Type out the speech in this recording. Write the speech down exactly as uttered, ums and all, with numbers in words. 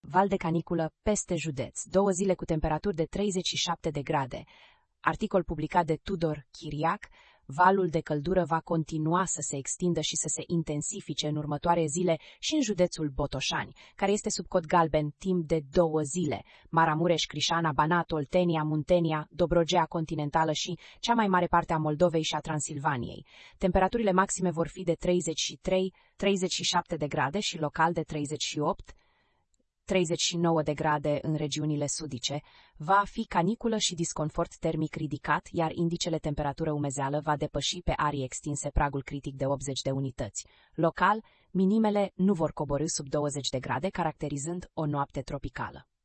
val de caniculă peste județ, două zile cu temperaturi de treizeci și șapte de grade. Articol publicat de Tudor Chiriac. Valul de căldură va continua să se extindă și să se intensifice în următoare zile și în județul Botoșani, care este sub cod galben timp de două zile. Maramureș, Crișana, Banat, Oltenia, Muntenia, Dobrogea continentală și cea mai mare parte a Moldovei și a Transilvaniei. Temperaturile maxime vor fi de treizeci și trei - treizeci și șapte de grade și local de treizeci și opt - treizeci și nouă de grade în regiunile sudice. Va fi caniculă și disconfort termic ridicat, iar indicele temperatură-umezeală va depăși pe arii extinse pragul critic de optzeci de unități. Local, minimele nu vor coborî sub douăzeci de grade, caracterizând o noapte tropicală.